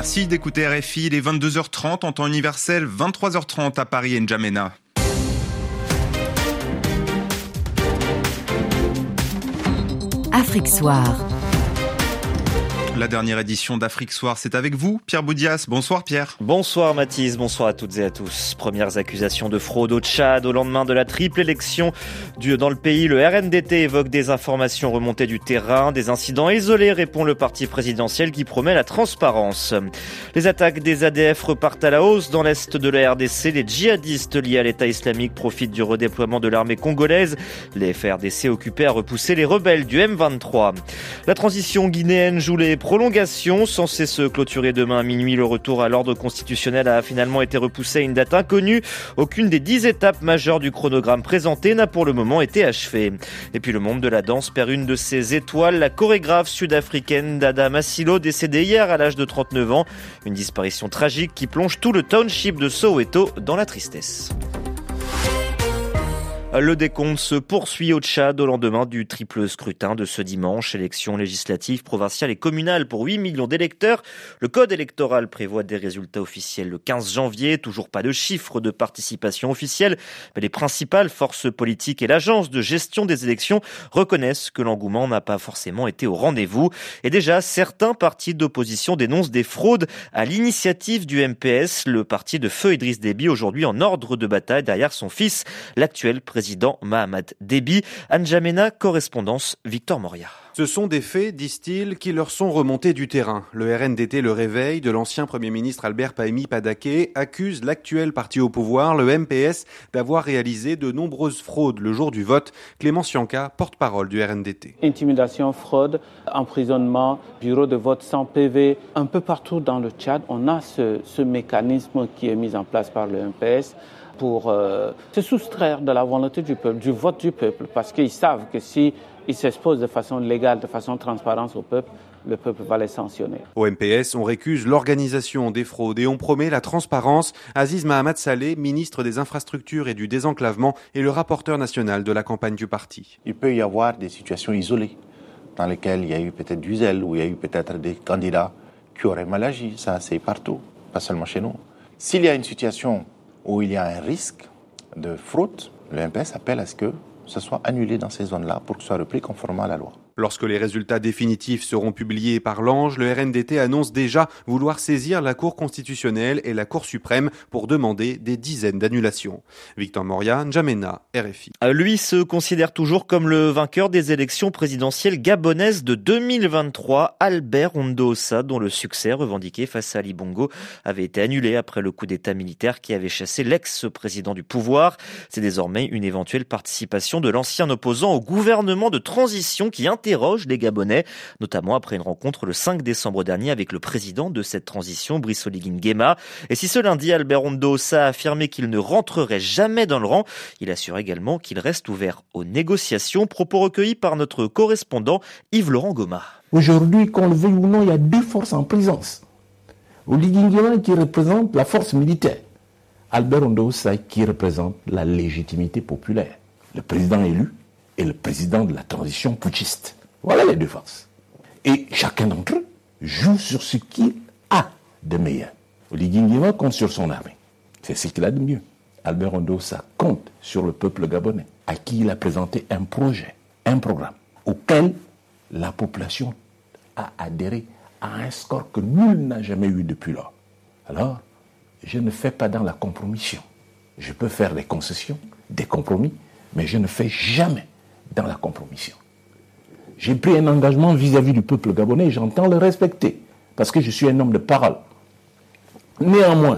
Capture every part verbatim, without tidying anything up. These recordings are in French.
Merci d'écouter R F I, il est vingt-deux heures trente en temps universel, vingt-trois heures trente à Paris et N'Djamena. Afrique Soir. La dernière édition d'Afrique Soir, c'est avec vous, Pierre Boudias. Bonsoir Pierre. Bonsoir Mathis, bonsoir à toutes et à tous. Premières accusations de fraude au Tchad au lendemain de la triple élection du, dans le pays. Le R N D T évoque des informations remontées du terrain, des incidents isolés, répond le parti présidentiel qui promet la transparence. Les attaques des A D F repartent à la hausse dans l'est de la R D C. Les djihadistes liés à l'État islamique profitent du redéploiement de l'armée congolaise. Les F R D C occupés à repousser les rebelles du M vingt-trois. La transition guinéenne joue les prolongation, censée se clôturer demain à minuit. Le retour à l'ordre constitutionnel a finalement été repoussé à une date inconnue. Aucune des dix étapes majeures du chronogramme présenté n'a pour le moment été achevée. Et puis le monde de la danse perd une de ses étoiles, la chorégraphe sud-africaine Dada Masilo, décédée hier à l'âge de trente-neuf ans. Une disparition tragique qui plonge tout le township de Soweto dans la tristesse. Le décompte se poursuit au Tchad au lendemain du triple scrutin de ce dimanche. Élections législatives, provinciales et communales pour huit millions d'électeurs. Le code électoral prévoit des résultats officiels le quinze janvier. Toujours pas de chiffres de participation officielle. Mais les principales forces politiques et l'agence de gestion des élections reconnaissent que l'engouement n'a pas forcément été au rendez-vous. Et déjà, certains partis d'opposition dénoncent des fraudes à l'initiative du M P S. Le parti de feu Idriss Déby, aujourd'hui en ordre de bataille derrière son fils, l'actuel président. Président Mahamat Déby. N'Djamena, correspondance Victor Moria. Ce sont des faits, disent-ils, qui leur sont remontés du terrain. Le R N D T, le réveil de l'ancien Premier ministre Albert Pahemi Padaké, accuse l'actuel parti au pouvoir, le M P S, d'avoir réalisé de nombreuses fraudes le jour du vote. Clément Sianka, porte-parole du R N D T. Intimidation, fraude, emprisonnement, bureau de vote sans P V. Un peu partout dans le Tchad, on a ce, ce mécanisme qui est mis en place par le M P S pour euh, se soustraire de la volonté du peuple, du vote du peuple, parce qu'ils savent que si ils s'exposent de façon légale, de façon transparente au peuple, le peuple va les sanctionner. Au M P S, on récuse l'organisation des fraudes et on promet la transparence. Aziz Mahamat Saleh, ministre des Infrastructures et du Désenclavement, est le rapporteur national de la campagne du parti. Il peut y avoir des situations isolées dans lesquelles il y a eu peut-être du zèle, où il y a eu peut-être des candidats qui auraient mal agi. Ça, c'est partout, pas seulement chez nous. S'il y a une situation où il y a un risque de fraude, le M P S appelle à ce que ce soit annulé dans ces zones-là pour que ce soit repris conformément à la loi. Lorsque les résultats définitifs seront publiés par l'Ange, le R N D T annonce déjà vouloir saisir la Cour constitutionnelle et la Cour suprême pour demander des dizaines d'annulations. Victor Moria, N'Djamena, R F I. Lui se considère toujours comme le vainqueur des élections présidentielles gabonaises de deux mille vingt-trois. Albert Ondoosa, dont le succès revendiqué face à Ali Bongo avait été annulé après le coup d'état militaire qui avait chassé l'ex-président du pouvoir. C'est désormais une éventuelle participation de l'ancien opposant au gouvernement de transition qui interroge les Gabonais, notamment après une rencontre le cinq décembre dernier avec le président de cette transition, Brice Oligui Nguema. Et si ce lundi, Albert Ondoosa a affirmé qu'il ne rentrerait jamais dans le rang, il assure également qu'il reste ouvert aux négociations. Propos recueillis par notre correspondant Yves-Laurent Goma. Aujourd'hui, qu'on le veuille ou non, il y a deux forces en présence. Oligui Nguema qui représente la force militaire, Albert Ondoosa qui représente la légitimité populaire, le président élu et le président de la transition putschiste. Voilà les deux forces. Et chacun d'entre eux joue sur ce qu'il a de meilleur. Oligui Nguema compte sur son armée. C'est ce qu'il a de mieux. Albert Ondoosa compte sur le peuple gabonais, à qui il a présenté un projet, un programme, auquel la population a adhéré à un score que nul n'a jamais eu depuis lors. Alors, je ne fais pas dans la compromission. Je peux faire des concessions, des compromis, mais je ne fais jamais dans la compromission. J'ai pris un engagement vis-à-vis du peuple gabonais et j'entends le respecter, parce que je suis un homme de parole. Néanmoins,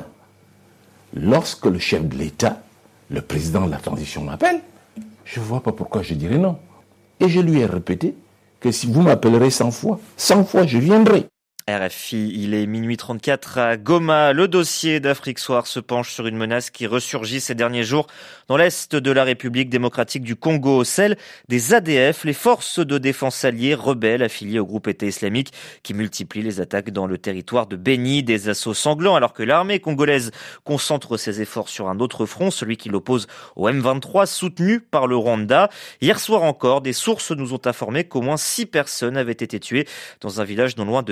lorsque le chef de l'État, le président de la transition m'appelle, je ne vois pas pourquoi je dirais non. Et je lui ai répété que si vous m'appellerez cent fois, cent fois je viendrai. R F I, il est minuit trente-quatre à Goma. Le dossier d'Afrique Soir se penche sur une menace qui ressurgit ces derniers jours dans l'est de la République démocratique du Congo, celle des A D F, les forces de défense alliées rebelles affiliées au groupe État islamique qui multiplient les attaques dans le territoire de Beni, des assauts sanglants alors que l'armée congolaise concentre ses efforts sur un autre front, celui qui l'oppose au M vingt-trois soutenu par le Rwanda. Hier soir encore, des sources nous ont informé qu'au moins six personnes avaient été tuées dans un village non loin de Beni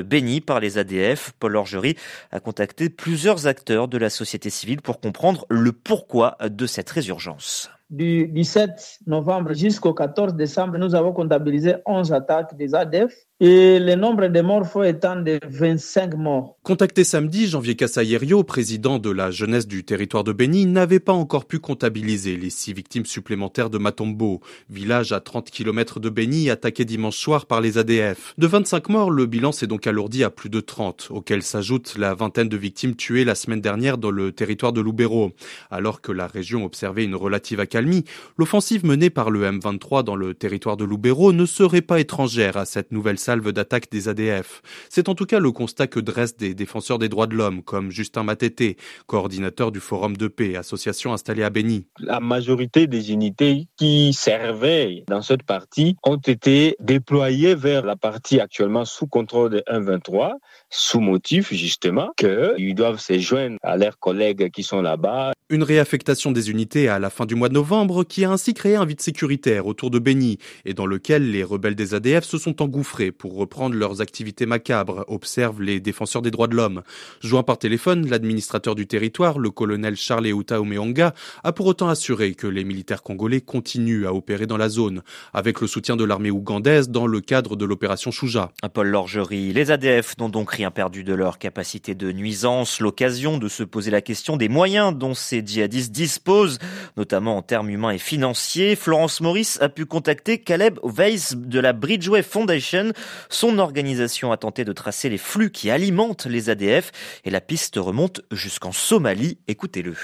par les A D F. Paul Orgerie a contacté plusieurs acteurs de la société civile pour comprendre le pourquoi de cette résurgence. Du dix-sept novembre jusqu'au quatorze décembre, nous avons comptabilisé onze attaques des A D F et le nombre de morts faux étant de vingt-cinq morts. Contacté samedi, Janvier Kassayerio, président de la jeunesse du territoire de Beni, n'avait pas encore pu comptabiliser les six victimes supplémentaires de Matombo, village à trente kilomètres de Beni, attaqué dimanche soir par les A D F. De vingt-cinq morts, le bilan s'est donc alourdi à plus de trente, auxquels s'ajoute la vingtaine de victimes tuées la semaine dernière dans le territoire de Lubero. Alors que la région observait une relative accalmie, l'offensive menée par le M vingt-trois dans le territoire de Lubero ne serait pas étrangère à cette nouvelle salve d'attaque des A D F. C'est en tout cas le constat que dressent des défenseurs des droits de l'homme, comme Justin Matete, coordinateur du Forum de paix, association installée à Beni. La majorité des unités qui servaient dans cette partie ont été déployées vers la partie actuellement sous contrôle de M vingt-trois, sous motif justement qu'ils doivent se joindre à leurs collègues qui sont là-bas. Une réaffectation des unités à la fin du mois de novembre qui a ainsi créé un vide sécuritaire autour de Beni et dans lequel les rebelles des A D F se sont engouffrés pour reprendre leurs activités macabres, observent les défenseurs des droits de l'homme. Joint par téléphone, l'administrateur du territoire, le colonel Charles Euta Omeonga, a pour autant assuré que les militaires congolais continuent à opérer dans la zone, avec le soutien de l'armée ougandaise dans le cadre de l'opération Shuja. Paul Orgerie, les A D F n'ont donc rien perdu de leur capacité de nuisance, l'occasion de se poser la question des moyens dont ces djihadistes disposent, notamment en termes humains et financiers. Florence Maurice a pu contacter Caleb Weiss de la Bridgeway Foundation. Son organisation a tenté de tracer les flux qui alimentent les A D F et la piste remonte jusqu'en Somalie. Écoutez-le.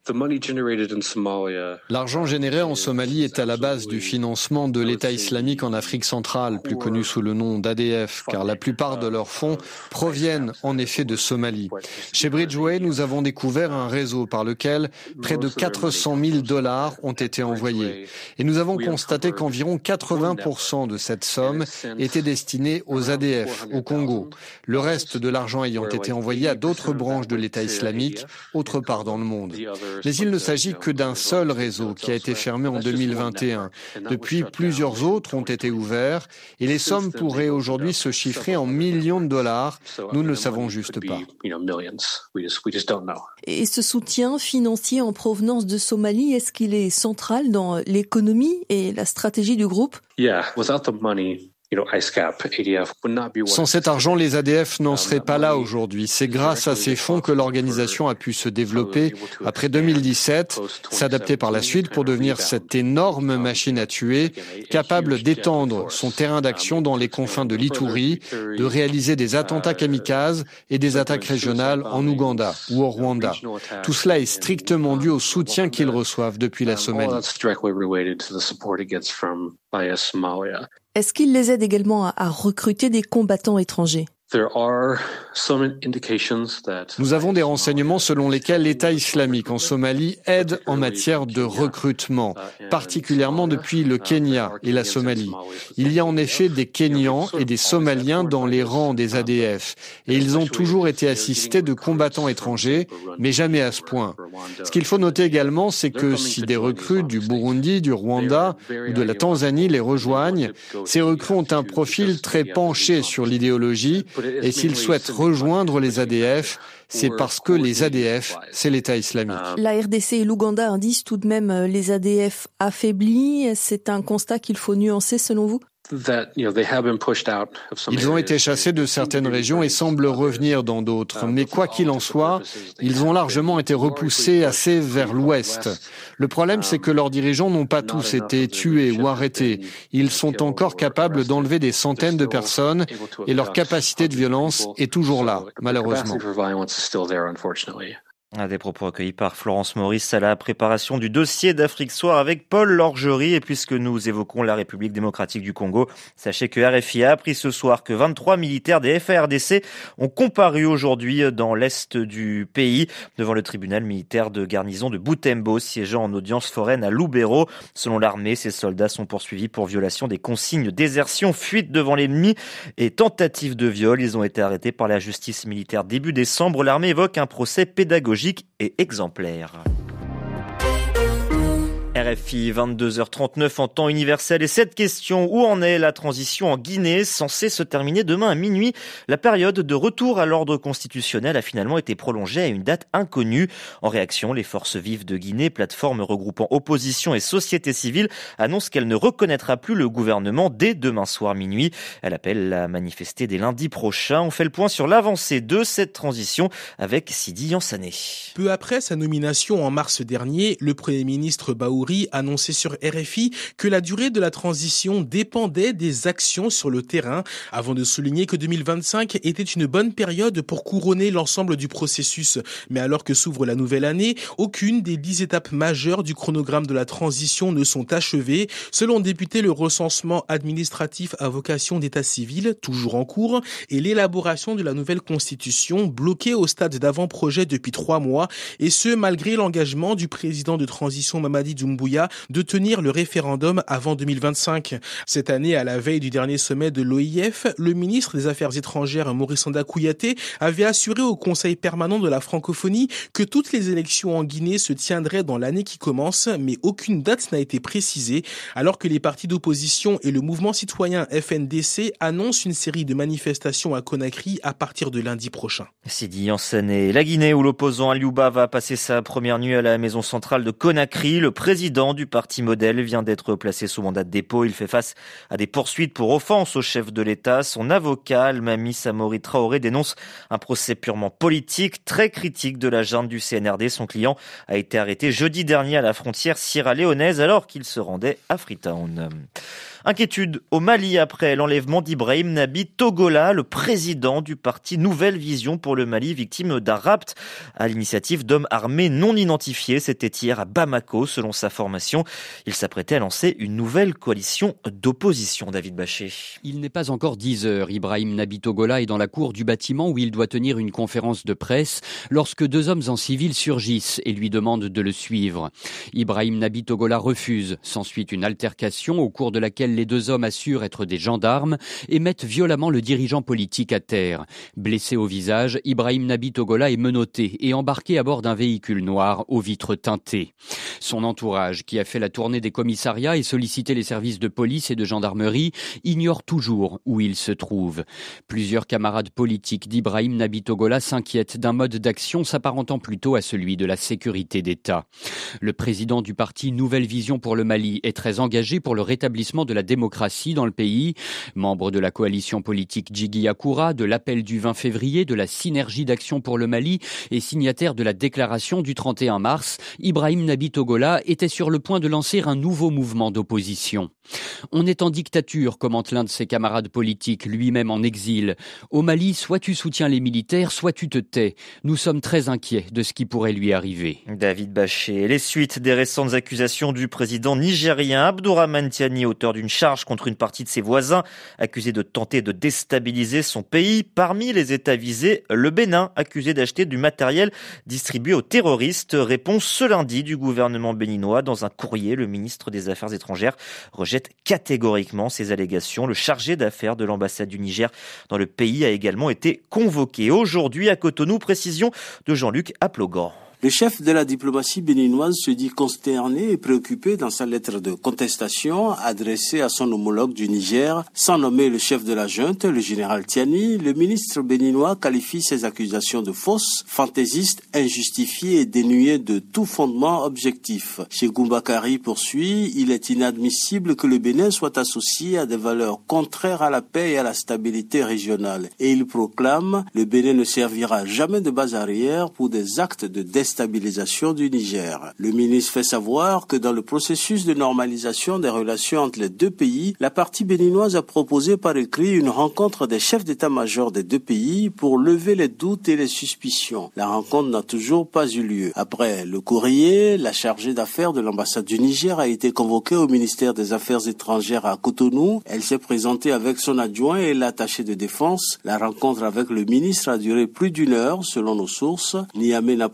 L'argent généré en Somalie est à la base du financement de l'État islamique en Afrique centrale, plus connu sous le nom d'A D F, car la plupart de leurs fonds proviennent en effet de Somalie. Chez Bridgeway, nous avons découvert un réseau par lequel près de quatre cent mille dollars ont été envoyés. Et nous avons constaté qu'environ quatre-vingts pour cent de cette somme était destinée aux A D F, au Congo. Le reste de l'argent ayant été envoyé à d'autres branches de l'État islamique, autre part dans le monde. Mais il ne s'agit que d'un seul réseau qui a été fermé en deux mille vingt et un. Depuis, plusieurs autres ont été ouverts et les sommes pourraient aujourd'hui se chiffrer en millions de dollars. Nous ne le savons juste pas. Et ce soutien financier en provenance de Somalie, est-ce qu'il est central dans l'économie et la stratégie du groupe? Sans cet argent, les A D F n'en seraient pas là aujourd'hui. C'est grâce à ces fonds que l'organisation a pu se développer après deux mille dix-sept, s'adapter par la suite pour devenir cette énorme machine à tuer, capable d'étendre son terrain d'action dans les confins de l'Ituri, de réaliser des attentats kamikazes et des attaques régionales en Ouganda ou au Rwanda. Tout cela est strictement dû au soutien qu'ils reçoivent depuis la Somalie. Est-ce qu'il les aide également à, à recruter des combattants étrangers? Nous avons des renseignements selon lesquels l'État islamique en Somalie aide en matière de recrutement, particulièrement depuis le Kenya et la Somalie. Il y a en effet des Kenyans et des Somaliens dans les rangs des A D F et ils ont toujours été assistés de combattants étrangers, mais jamais à ce point. Ce qu'il faut noter également, c'est que si des recrues du Burundi, du Rwanda ou de la Tanzanie les rejoignent, ces recrues ont un profil très penché sur l'idéologie. Et s'ils souhaitent rejoindre les A D F, c'est parce que les A D F, c'est l'État islamique. La R D C et l'Ouganda indiquent tout de même les A D F affaiblis. C'est un constat qu'il faut nuancer selon vous? Ils ont été chassés de certaines régions et semblent revenir dans d'autres. Mais quoi qu'il en soit, ils ont largement été repoussés assez vers l'ouest. Le problème, c'est que leurs dirigeants n'ont pas tous été tués ou arrêtés. Ils sont encore capables d'enlever des centaines de personnes et leur capacité de violence est toujours là, malheureusement. Des propos recueillis par Florence Maurice à la préparation du dossier d'Afrique Soir avec Paul Orgerie. Et puisque nous évoquons la République démocratique du Congo, sachez que R F I a appris ce soir que vingt-trois militaires des F A R D C ont comparu aujourd'hui dans l'est du pays devant le tribunal militaire de garnison de Butembo, siégeant en audience foraine à Lubero. Selon l'armée, ces soldats sont poursuivis pour violation des consignes, désertion, fuite devant l'ennemi et tentative de viol. Ils ont été arrêtés par la justice militaire début décembre. L'armée évoque un procès pédagogique et exemplaire. R F I, vingt-deux heures trente-neuf en temps universel. Et cette question, où en est la transition en Guinée, censée se terminer demain à minuit? La période de retour à l'ordre constitutionnel a finalement été prolongée à une date inconnue. En réaction, les forces vives de Guinée, plateforme regroupant opposition et société civile, annoncent qu'elle ne reconnaîtra plus le gouvernement dès demain soir minuit. Elle appelle à manifester dès lundi prochain. On fait le point sur l'avancée de cette transition avec Sidi Yansané. Peu après sa nomination en mars dernier, le Premier ministre Bahouri annonçait sur R F I que la durée de la transition dépendait des actions sur le terrain, avant de souligner que deux mille vingt-cinq était une bonne période pour couronner l'ensemble du processus. Mais alors que s'ouvre la nouvelle année, aucune des dix étapes majeures du chronogramme de la transition ne sont achevées. Selon député, le recensement administratif à vocation d'état civil, toujours en cours, et l'élaboration de la nouvelle constitution, bloquée au stade d'avant-projet depuis trois mois, et ce malgré l'engagement du président de transition Mamadi Doumbouya de tenir le référendum avant deux mille vingt-cinq. Cette année, à la veille du dernier sommet de l'O I F, le ministre des Affaires étrangères Maurice Sanda Kouyaté avait assuré au Conseil permanent de la francophonie que toutes les élections en Guinée se tiendraient dans l'année qui commence, mais aucune date n'a été précisée, alors que les partis d'opposition et le mouvement citoyen F N D C annoncent une série de manifestations à Conakry à partir de lundi prochain. Sidi Yansané. La Guinée, où l'opposant Aliouba va passer sa première nuit à la maison centrale de Conakry. Le président du parti Modèle vient d'être placé sous mandat de dépôt. Il fait face à des poursuites pour offense au chef de l'État. Son avocat, Almami Samori Traoré, dénonce un procès purement politique, très critique de la junte du C N R D. Son client a été arrêté jeudi dernier à la frontière sierra-léonaise alors qu'il se rendait à Freetown. Inquiétude au Mali après l'enlèvement d'Ibrahim Nabi Togola, le président du parti Nouvelle Vision pour le Mali, victime d'un rapt à l'initiative d'hommes armés non identifiés. C'était hier à Bamako, selon sa formation. Il s'apprêtait à lancer une nouvelle coalition d'opposition. David Bachet. Il n'est pas encore dix heures. Ibrahim Nabi Togola est dans la cour du bâtiment où il doit tenir une conférence de presse lorsque deux hommes en civil surgissent et lui demandent de le suivre. Ibrahim Nabi Togola refuse. S'ensuit une altercation au cours de laquelle les deux hommes assurent être des gendarmes et mettent violemment le dirigeant politique à terre. Blessé au visage, Ibrahim Nabi Togola est menotté et embarqué à bord d'un véhicule noir aux vitres teintées. Son entourage, qui a fait la tournée des commissariats et sollicité les services de police et de gendarmerie, ignore toujours où il se trouve. Plusieurs camarades politiques d'Ibrahim Nabi Togola s'inquiètent d'un mode d'action s'apparentant plutôt à celui de la sécurité d'État. Le président du parti Nouvelle Vision pour le Mali est très engagé pour le rétablissement de la démocratie dans le pays. Membre de la coalition politique Djigui Yakoura, de l'appel du vingt février, de la synergie d'action pour le Mali et signataire de la déclaration du trente et un mars, Ibrahim Nabi Togola était sur le point de lancer un nouveau mouvement d'opposition. On est en dictature, commente l'un de ses camarades politiques, lui-même en exil. Au Mali, soit tu soutiens les militaires, soit tu te tais. Nous sommes très inquiets de ce qui pourrait lui arriver. David Bachet. Les suites des récentes accusations du président nigérien Abdourahmane Tiani, auteur d'une charge contre une partie de ses voisins, accusé de tenter de déstabiliser son pays. Parmi les États visés, le Bénin, accusé d'acheter du matériel distribué aux terroristes. Réponse ce lundi du gouvernement béninois. Dans un courrier, le ministre des Affaires étrangères rejette catégoriquement ces allégations. Le chargé d'affaires de l'ambassade du Niger dans le pays a également été convoqué. Aujourd'hui à Cotonou, précision de Jean-Luc Aplogan. Le chef de la diplomatie béninoise se dit consterné et préoccupé dans sa lettre de contestation adressée à son homologue du Niger. Sans nommer le chef de la junte, le général Tiani, le ministre béninois qualifie ces accusations de fausses, fantaisistes, injustifiées et dénuées de tout fondement objectif. Chez Goumbakari poursuit, il est inadmissible que le Bénin soit associé à des valeurs contraires à la paix et à la stabilité régionale. Et il proclame, le Bénin ne servira jamais de base arrière pour des actes de déstabilisation stabilisation du Niger. Le ministre fait savoir que dans le processus de normalisation des relations entre les deux pays, la partie béninoise a proposé par écrit une rencontre des chefs d'état-major des deux pays pour lever les doutes et les suspicions. La rencontre n'a toujours pas eu lieu. Après le courrier, la chargée d'affaires de l'ambassade du Niger a été convoquée au ministère des Affaires étrangères à Cotonou. Elle s'est présentée avec son adjoint et l'attaché de défense. La rencontre avec le ministre a duré plus d'une heure, selon nos sources. Niamey n'a pas encore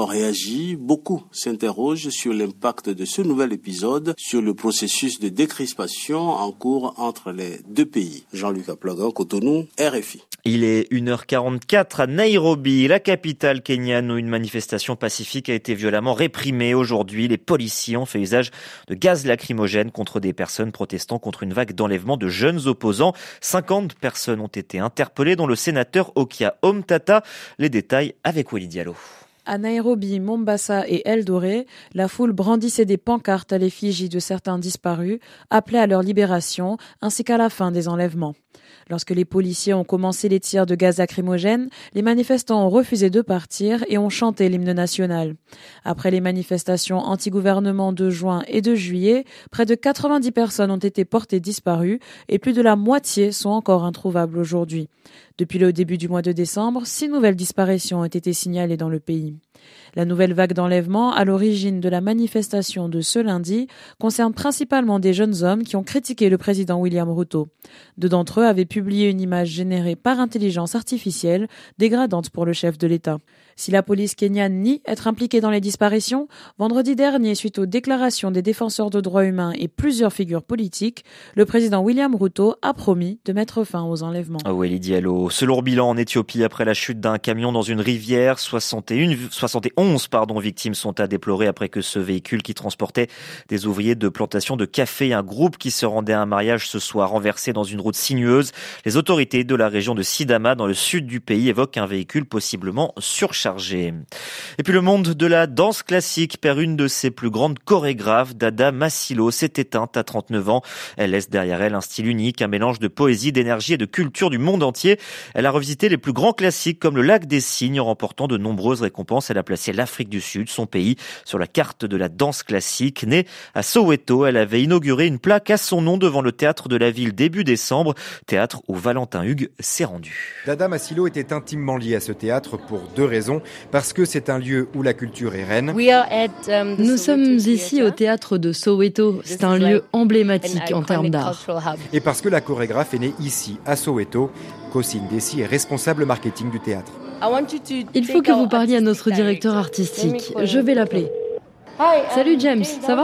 réagi. Beaucoup s'interrogent sur l'impact de ce nouvel épisode sur le processus de décrispation en cours entre les deux pays. Jean-Luc Aplogan, Cotonou, R F I. Il est une heure quarante-quatre à Nairobi, la capitale kenyane, où une manifestation pacifique a été violemment réprimée aujourd'hui. Les policiers ont fait usage de gaz lacrymogène contre des personnes protestant contre une vague d'enlèvement de jeunes opposants. cinquante personnes ont été interpellées, dont le sénateur Okia Omtata. Les détails avec Willy Diallo. À Nairobi, Mombasa et Eldoret, la foule brandissait des pancartes à l'effigie de certains disparus, appelait à leur libération, ainsi qu'à la fin des enlèvements. Lorsque les policiers ont commencé les tirs de gaz lacrymogène, les manifestants ont refusé de partir et ont chanté l'hymne national. Après les manifestations anti-gouvernement de juin et de juillet, près de quatre-vingt-dix personnes ont été portées disparues et plus de la moitié sont encore introuvables aujourd'hui. Depuis le début du mois de décembre, six nouvelles disparitions ont été signalées dans le pays. La nouvelle vague d'enlèvement à l'origine de la manifestation de ce lundi concerne principalement des jeunes hommes qui ont critiqué le président William Ruto. Deux d'entre eux avaient publié une image générée par intelligence artificielle dégradante pour le chef de l'État. Si la police kenyane nie être impliquée dans les disparitions, vendredi dernier, suite aux déclarations des défenseurs de droits humains et plusieurs figures politiques, le président William Ruto a promis de mettre fin aux enlèvements. Oh, Willy Diallo. Ce lourd bilan en Éthiopie après la chute d'un camion dans une rivière, soixante et onze pardon, victimes sont à déplorer après que ce véhicule qui transportait des ouvriers de plantation de café et un groupe qui se rendait à un mariage se soit renversé dans une route sinueuse. Les autorités de la région de Sidama, dans le sud du pays, évoquent un véhicule possiblement surchargé. Et puis le monde de la danse classique perd une de ses plus grandes chorégraphes. Dada Masilo s'est éteinte à trente-neuf ans. Elle laisse derrière elle un style unique, un mélange de poésie, d'énergie et de culture du monde entier. Elle a revisité les plus grands classiques comme le Lac des Cygnes en remportant de nombreuses récompenses. Elle a placé l'Afrique du Sud, son pays, sur la carte de la danse classique. Née à Soweto, elle avait inauguré une plaque à son nom devant le théâtre de la ville début décembre, théâtre où Valentin Hugues s'est rendu. Dada Masilo était intimement liée à ce théâtre pour deux raisons. Parce que c'est un lieu où la culture est reine. Nous sommes ici au théâtre de Soweto. C'est un lieu emblématique en termes d'art. Et parce que la chorégraphe est née ici, à Soweto. Kosine Desi est responsable marketing du théâtre. Il faut que vous parliez à notre directeur artistique. Je vais l'appeler. Salut James, ça va ?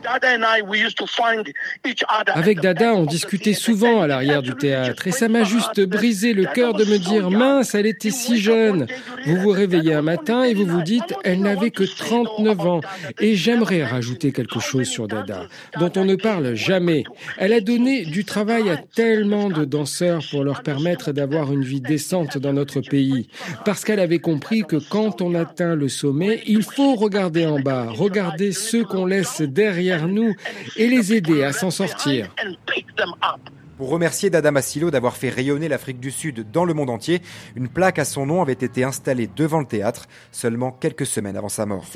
Avec Dada, on discutait souvent à l'arrière du théâtre et ça m'a juste brisé le cœur de me dire « Mince, elle était si jeune !» Vous vous réveillez un matin et vous vous dites « Elle n'avait que trente-neuf ans !» Et j'aimerais rajouter quelque chose sur Dada, dont on ne parle jamais. Elle a donné du travail à tellement de danseurs pour leur permettre d'avoir une vie décente dans notre pays. Parce qu'elle avait compris que quand on atteint le sommet, il faut regarder en bas, regarder ceux qu'on laisse derrière nous et les aider à s'en sortir. Pour remercier Dada Masilo d'avoir fait rayonner l'Afrique du Sud dans le monde entier, une plaque à son nom avait été installée devant le théâtre seulement quelques semaines avant sa mort.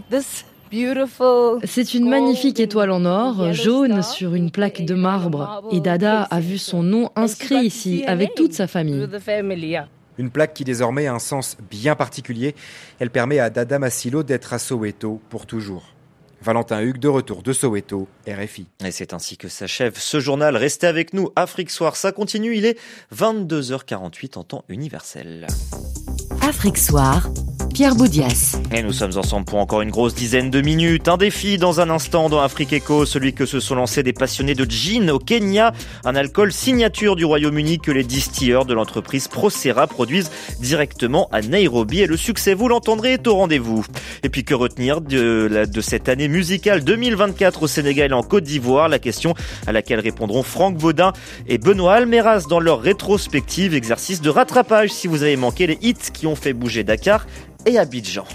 C'est une magnifique étoile en or, jaune, sur une plaque de marbre. Et Dada a vu son nom inscrit ici, avec toute sa famille. Une plaque qui désormais a un sens bien particulier. Elle permet à Dada Masilo d'être à Soweto pour toujours. Valentin Hugues, de retour de Soweto, R F I. Et c'est ainsi que s'achève ce journal. Restez avec nous, Afrique Soir, ça continue. Il est vingt-deux heures quarante-huit en temps universel. Afrique Soir, Pierre Boudias. Et nous sommes ensemble pour encore une grosse dizaine de minutes. Un défi dans un instant dans Afrique Eco, celui que se sont lancés des passionnés de gin au Kenya, un alcool signature du Royaume-Uni que les distilleurs de l'entreprise Procera produisent directement à Nairobi. Et le succès, vous l'entendrez, est au rendez-vous. Et puis que retenir de, la, de cette année musicale deux mille vingt-quatre au Sénégal et en Côte d'Ivoire? La question à laquelle répondront Franck Baudin et Benoît Almeraz dans leur rétrospective, exercice de rattrapage si vous avez manqué les hits qui ont fait bouger Dakar et Abidjan.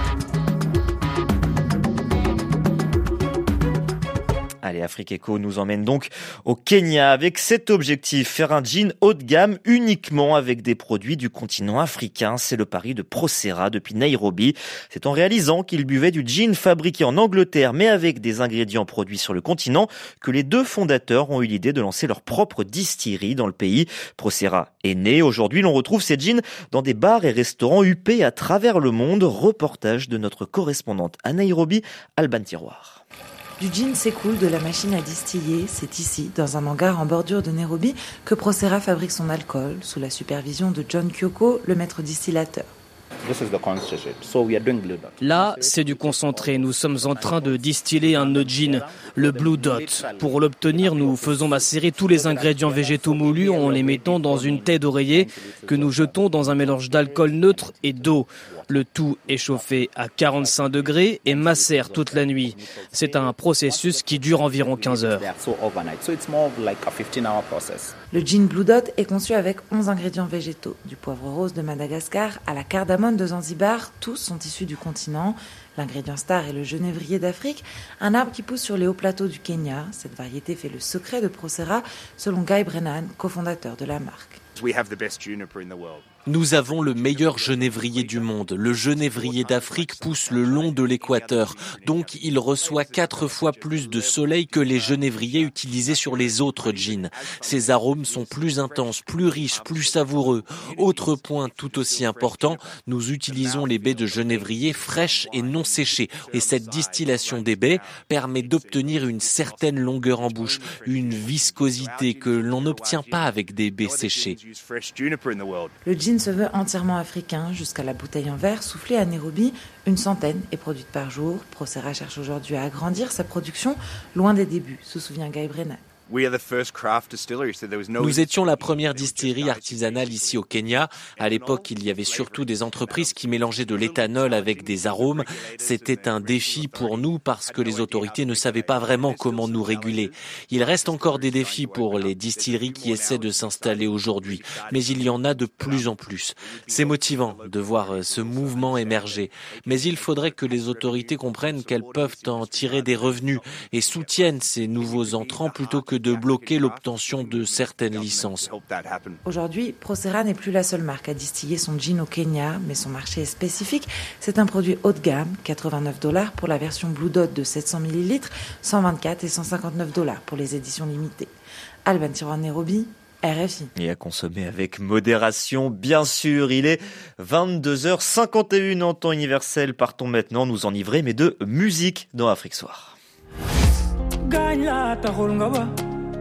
Allez, Afrique Eco nous emmène donc au Kenya avec cet objectif, faire un gin haut de gamme uniquement avec des produits du continent africain. C'est le pari de Procera depuis Nairobi. C'est en réalisant qu'ils buvaient du gin fabriqué en Angleterre mais avec des ingrédients produits sur le continent que les deux fondateurs ont eu l'idée de lancer leur propre distillerie dans le pays. Procera est né. Aujourd'hui, l'on retrouve ces gins dans des bars et restaurants huppés à travers le monde. Reportage de notre correspondante à Nairobi, Alban Tiroir. Du gin s'écoule de la machine à distiller. C'est ici, dans un hangar en bordure de Nairobi, que Procera fabrique son alcool, sous la supervision de John Kyoko, le maître distillateur. Là, c'est du concentré. Nous sommes en train de distiller un autre gin, le Blue Dot. Pour l'obtenir, nous faisons macérer tous les ingrédients végétaux moulus en les mettant dans une taie d'oreiller que nous jetons dans un mélange d'alcool neutre et d'eau. Le tout est chauffé à quarante-cinq degrés et macère toute la nuit. C'est un processus qui dure environ quinze heures. Le gin Blue Dot est conçu avec onze ingrédients végétaux, du poivre rose de Madagascar à la cardamone de Zanzibar, tous sont issus du continent. L'ingrédient star est le genévrier d'Afrique, un arbre qui pousse sur les hauts plateaux du Kenya. Cette variété fait le secret de Procera, selon Guy Brennan, cofondateur de la marque. Nous avons le meilleur genévrier du monde. Le genévrier d'Afrique pousse le long de l'équateur, donc il reçoit quatre fois plus de soleil que les genévriers utilisés sur les autres gins. Ses arômes sont plus intenses, plus riches, plus savoureux. Autre point tout aussi important, nous utilisons les baies de genévrier fraîches et non séchées. Et cette distillation des baies permet d'obtenir une certaine longueur en bouche, une viscosité que l'on n'obtient pas avec des baies séchées. Le gin se veut entièrement africain, jusqu'à la bouteille en verre soufflée à Nairobi. Une centaine est produite par jour. Procera cherche aujourd'hui à agrandir sa production, loin des débuts, se souvient Guy Brennan. Nous étions la première distillerie artisanale ici au Kenya. À l'époque, il y avait surtout des entreprises qui mélangeaient de l'éthanol avec des arômes. C'était un défi pour nous parce que les autorités ne savaient pas vraiment comment nous réguler. Il reste encore des défis pour les distilleries qui essaient de s'installer aujourd'hui, mais il y en a de plus en plus. C'est motivant de voir ce mouvement émerger, mais il faudrait que les autorités comprennent qu'elles peuvent en tirer des revenus et soutiennent ces nouveaux entrants plutôt que de bloquer l'obtention de certaines licences. Aujourd'hui, Procera n'est plus la seule marque à distiller son gin au Kenya, mais son marché est spécifique. C'est un produit haut de gamme, quatre-vingt-neuf dollars pour la version Blue Dot de sept cents millilitres, cent vingt-quatre et cent cinquante-neuf dollars pour les éditions limitées. Alban Tiroir, Nairobi, R F I. Et à consommer avec modération, bien sûr. Il est vingt-deux heures cinquante et une en temps universel. Partons maintenant nous enivrer, mais de musique dans Afrique Soir. Gagne la taxul nga ba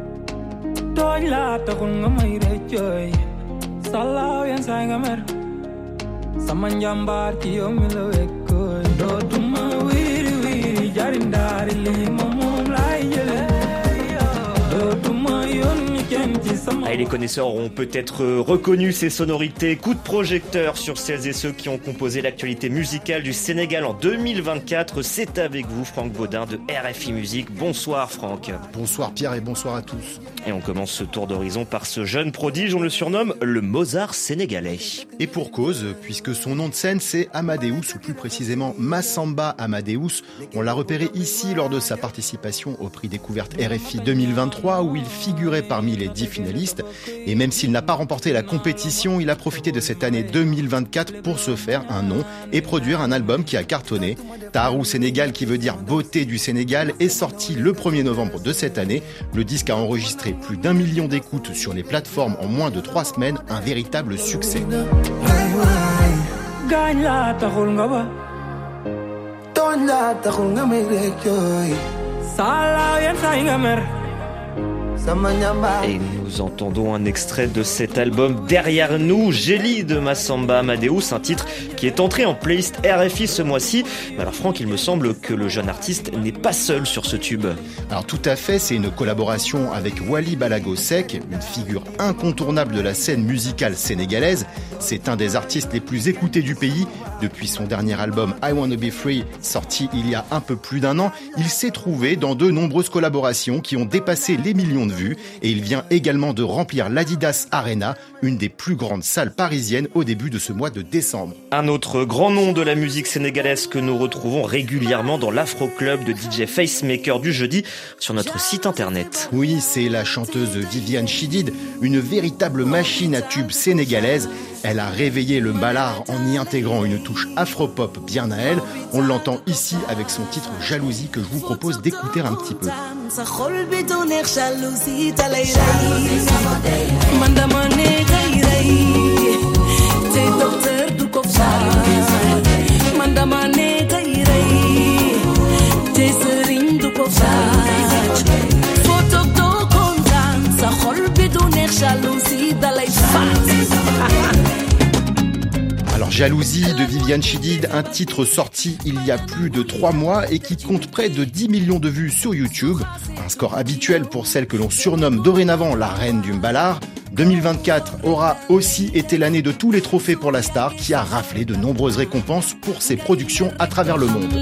tooñ la taxul nga may rëccooy salaaw yan saay nga mer sama njàmbaar ci yow mi la wekkooy dootuma wiiri wiiri jarindaari lii ma moom laay jële dootuma yónni kenn ci sama. Et les connaisseurs auront peut-être reconnu ces sonorités. Coup de projecteur sur celles et ceux qui ont composé l'actualité musicale du Sénégal en deux mille vingt-quatre. C'est avec vous, Franck Baudin de R F I Musique. Bonsoir Franck. Bonsoir Pierre et bonsoir à tous. Et on commence ce tour d'horizon par ce jeune prodige, on le surnomme le Mozart sénégalais. Et pour cause, puisque son nom de scène c'est Amadeus, ou plus précisément Massamba Amadeus. On l'a repéré ici lors de sa participation au prix Découverte R F I deux mille vingt-trois où il figurait parmi les dix finalistes. Et même s'il n'a pas remporté la compétition, il a profité de cette année deux mille vingt-quatre pour se faire un nom et produire un album qui a cartonné. Taarou Sénégal, qui veut dire beauté du Sénégal, est sorti le premier novembre de cette année. Le disque a enregistré plus d'un million d'écoutes sur les plateformes en moins de trois semaines, un véritable succès. Et nous entendons un extrait de cet album derrière nous, Gélie de Massamba Amadeus, un titre qui est entré en playlist R F I ce mois-ci. Mais alors Franck, il me semble que le jeune artiste n'est pas seul sur ce tube. Alors tout à fait, c'est une collaboration avec Wally Balago Seck, une figure incontournable de la scène musicale sénégalaise. C'est un des artistes les plus écoutés du pays. Depuis son dernier album I Wanna Be Free, sorti il y a un peu plus d'un an, il s'est trouvé dans de nombreuses collaborations qui ont dépassé les millions de vues. Et il vient également de remplir l'Adidas Arena, une des plus grandes salles parisiennes au début de ce mois de décembre. Un autre grand nom de la musique sénégalaise que nous retrouvons régulièrement dans l'Afro Club de D J Facemaker du jeudi sur notre site internet. Oui, c'est la chanteuse Viviane Chidid, une véritable machine à tubes sénégalaise. Elle a réveillé le ballard en y intégrant une touche afro-pop bien à elle. On l'entend ici avec son titre Jalousie que je vous propose d'écouter un petit peu. Alors Jalousie de Viviane Chidid, un titre sorti il y a plus de trois mois et qui compte près de dix millions de vues sur YouTube. Un score habituel pour celle que l'on surnomme dorénavant la reine du Mbalard. deux mille vingt-quatre aura aussi été l'année de tous les trophées pour la star qui a raflé de nombreuses récompenses pour ses productions à travers le monde.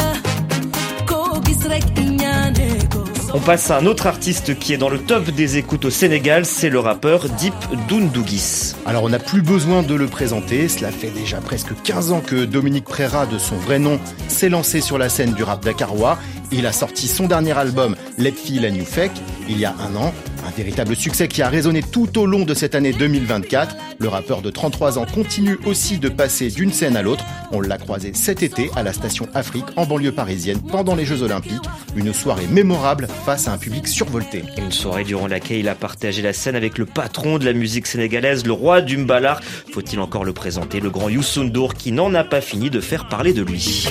On passe à un autre artiste qui est dans le top des écoutes au Sénégal, c'est le rappeur Dip Doundou Guiss. Alors on n'a plus besoin de le présenter, cela fait déjà presque quinze ans que Dominique Préra, de son vrai nom, s'est lancé sur la scène du rap dakarois. Il a sorti son dernier album, Lepfi La New Fake, il y a un an. Un véritable succès qui a résonné tout au long de cette année deux mille vingt-quatre. Le rappeur de trente-trois ans continue aussi de passer d'une scène à l'autre. On l'a croisé cet été à la station Afrique en banlieue parisienne pendant les Jeux Olympiques. Une soirée mémorable face à un public survolté. Une soirée durant laquelle il a partagé la scène avec le patron de la musique sénégalaise, le roi du Mbalard. Faut-il encore le présenter, le grand Youssou N'Dour qui n'en a pas fini de faire parler de lui.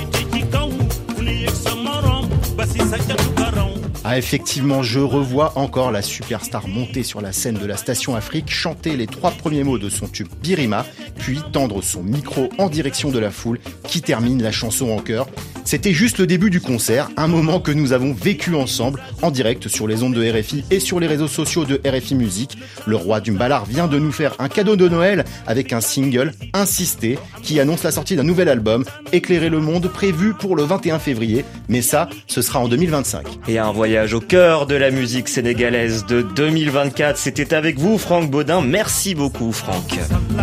Ah effectivement, je revois encore la superstar monter sur la scène de la station Afrique, chanter les trois premiers mots de son tube Birima, puis tendre son micro en direction de la foule qui termine la chanson en chœur. C'était juste le début du concert, un moment que nous avons vécu ensemble en direct sur les ondes de R F I et sur les réseaux sociaux de R F I Musique. Le roi du Mbalard vient de nous faire un cadeau de Noël avec un single, Insisté, qui annonce la sortie d'un nouvel album, Éclairer le monde, prévu pour le vingt et un février. Mais ça, ce sera en deux mille vingt-cinq. Et un voyage au cœur de la musique sénégalaise de deux mille vingt-quatre, c'était avec vous Franck Baudin. Merci beaucoup Franck.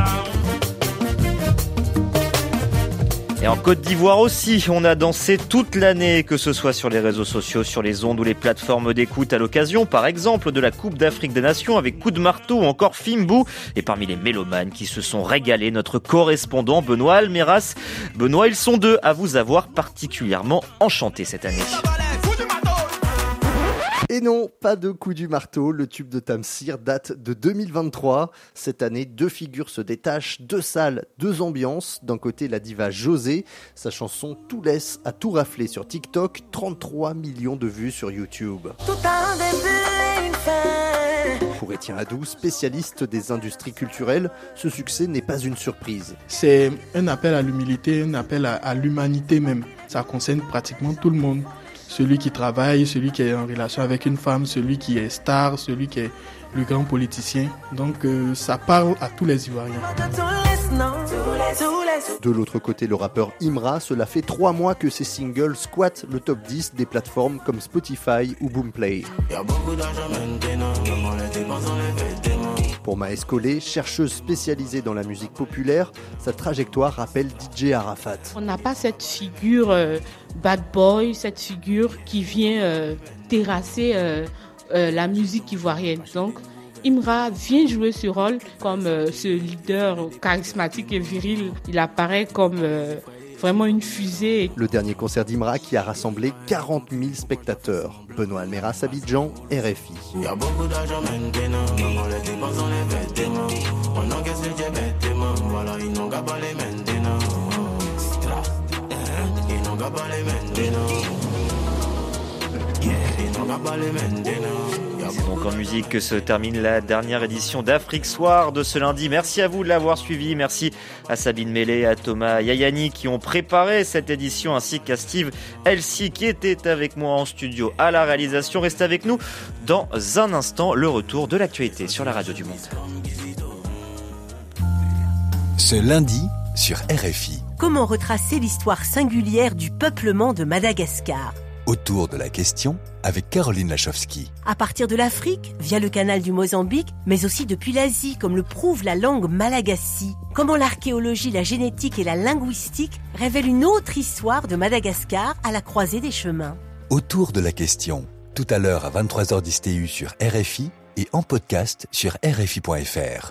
Et en Côte d'Ivoire aussi, on a dansé toute l'année, que ce soit sur les réseaux sociaux, sur les ondes ou les plateformes d'écoute à l'occasion, par exemple, de la Coupe d'Afrique des Nations avec Coup de marteau ou encore Fimbu. Et parmi les mélomanes qui se sont régalés, notre correspondant Benoît Almeras. Benoît, ils sont deux à vous avoir particulièrement enchanté cette année. Et non, pas de coup du marteau, le tube de Tamsir date de deux mille vingt-trois. Cette année, deux figures se détachent, deux salles, deux ambiances. D'un côté, la diva José, sa chanson Tout laisse a tout raflé sur TikTok, trente-trois millions de vues sur YouTube. Tout un début et une fin. Pour Étienne Hadou, spécialiste des industries culturelles, ce succès n'est pas une surprise. C'est un appel à l'humilité, un appel à, à l'humanité même. Ça concerne pratiquement tout le monde. Celui qui travaille, celui qui est en relation avec une femme, celui qui est star, celui qui est le grand politicien. Donc euh, ça parle à tous les Ivoiriens. De l'autre côté, le rappeur Imra, cela fait trois mois que ses singles squattent le top dix des plateformes comme Spotify ou Boomplay. Pour Maës Collet, chercheuse spécialisée dans la musique populaire, sa trajectoire rappelle D J Arafat. On n'a pas cette figure euh, bad boy, cette figure qui vient euh, terrasser euh, euh, la musique ivoirienne. Donc, Imra vient jouer ce rôle comme euh, ce leader charismatique et viril. Il apparaît comme euh, vraiment une fusée. Le dernier concert d'Imra qui a rassemblé quarante mille spectateurs. Benoît Almeras, Abidjan, R F I. Il y a beaucoup d'argent maintenant, maman les dépenses dans les vêtements. On encaisse le diabètement, voilà, ils n'ont qu'à pas les maintenant. Ils n'ont qu'à pas les maintenant. Ils n'ont qu'à pas les maintenant. C'est donc en musique que se termine la dernière édition d'Afrique Soir de ce lundi. Merci à vous de l'avoir suivi. Merci à Sabine Mélé, à Thomas Yayani qui ont préparé cette édition, ainsi qu'à Steve Elsie qui était avec moi en studio à la réalisation. Restez avec nous dans un instant, le retour de l'actualité sur la radio du Monde. Ce lundi sur R F I. Comment retracer l'histoire singulière du peuplement de Madagascar ? Autour de la question avec Caroline Lachowski. À partir de l'Afrique, via le canal du Mozambique, mais aussi depuis l'Asie, comme le prouve la langue malagasy. Comment l'archéologie, la génétique et la linguistique révèlent une autre histoire de Madagascar à la croisée des chemins. Autour de la question, tout à l'heure à vingt-trois heures dix T U sur R F I et en podcast sur R F I point F R.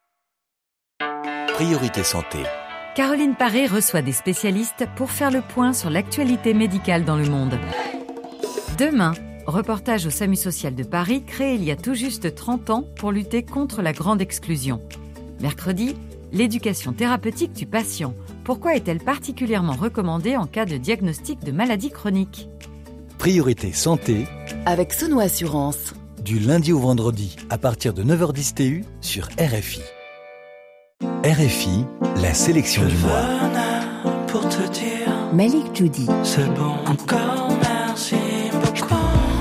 Priorité santé. Caroline Paré reçoit des spécialistes pour faire le point sur l'actualité médicale dans le monde. Demain, reportage au SAMU social de Paris, créé il y a tout juste trente ans pour lutter contre la grande exclusion. Mercredi, l'éducation thérapeutique du patient. Pourquoi est-elle particulièrement recommandée en cas de diagnostic de maladie chronique ? Priorité santé. Avec Sono Assurance. Du lundi au vendredi, à partir de neuf heures dix T U sur R F I. R F I, la sélection du mois. Pour te dire, Malik Judy. C'est bon, encore merci beaucoup.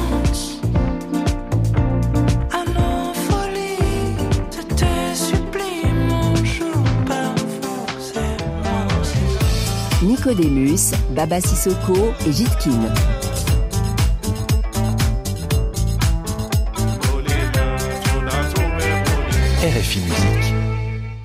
À nos folies, de tes sublimes, on joue parfois, c'est moi aussi. Nicodemus, Baba Sissoko et Jitkin. R F I Musique.